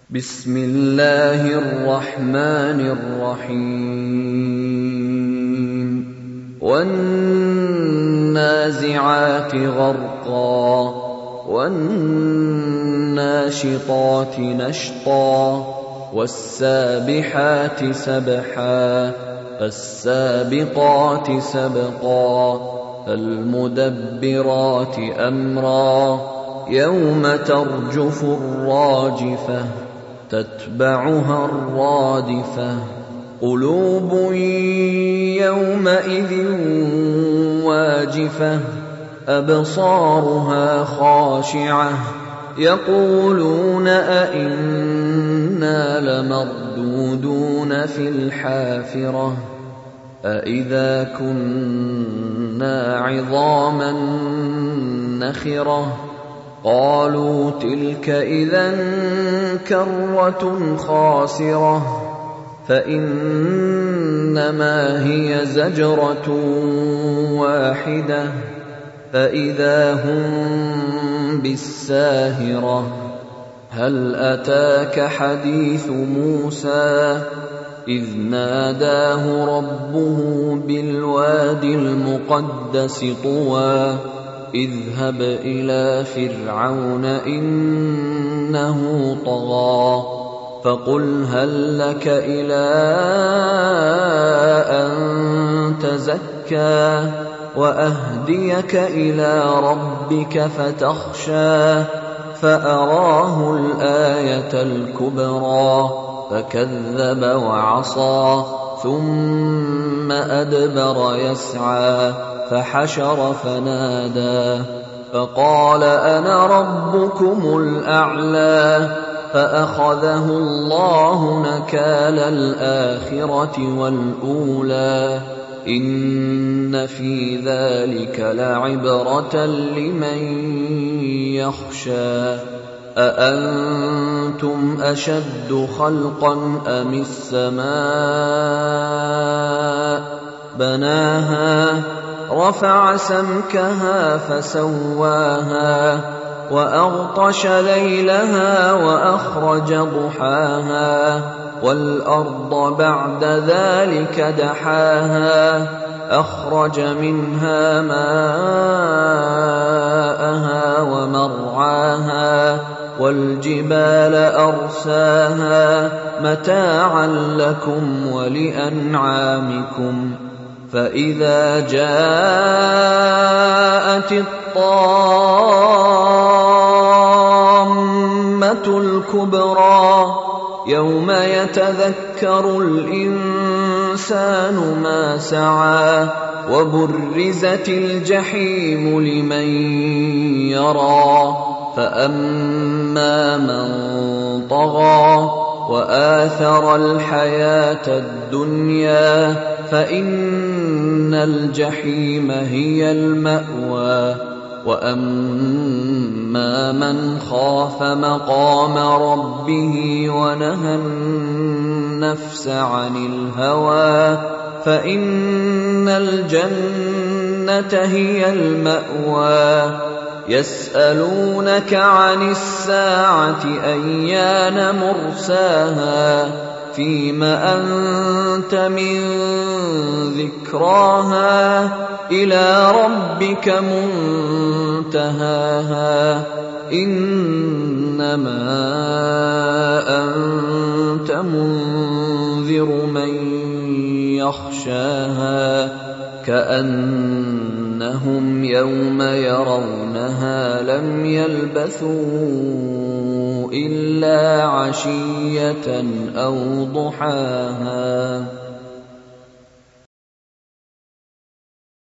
بسم الله الرحمن الرحيم والنازعات غرقا والناشطات نشطا والسابحات سبحا فالسابقات سبقا فالمدبرات أمرا يوم ترجف الراجفة تتبعها الرادفة قلوب يومئذ واجفة أبصارها خاشعة يقولون أئنا لمردودون في الحافرة أئذا كنا عظاما نخرة قالوا تلك إذا كرة خاسرة فإنما هي زجرة واحدة فإذا هم بالساهرة هل أتاك حديث موسى إذ ناداه ربه بالواد المقدس طوى اذهب إلى فرعون إنه طغى فقل هل لك إلى أن تزكى وأهديك إلى ربك فتخشى فأراه الآية الكبرى فكذب وعصى ثم أدبر يسعى فحشر فنادى فقال أنا ربكم الأعلى فأخذه الله نكال الآخرة والأولى إن في ذلك لعبرة لمن يخشى أأنتم أشد خلقا أم السماء بناها رفع سمكها فسواها وأغطش ليلها وأخرج ضحاها والأرض بعد ذلك دحاها أخرج منها ماءها ومرعاها والجبال أرساها متاعا لكم ولأنعامكم فإذا جاءت الطامة الكبرى يوم يتذكر الإنسان ما سعى وبرزت الجحيم لمن يرى فأما من طغى وآثر الحياة الدنيا فإن الجحيم هي المأوى وأما من خاف مقام ربه ونهى النفس عن الهوى فإن الجنة هي المأوى يسألونك عن الساعة أيان مرساها فيم أنت من ذكراها إلى ربك منتهاها إنما أنت منذر من يخشاها كأنهم يوم يرونها لم يلبثوا إلا عشية أو ضحاها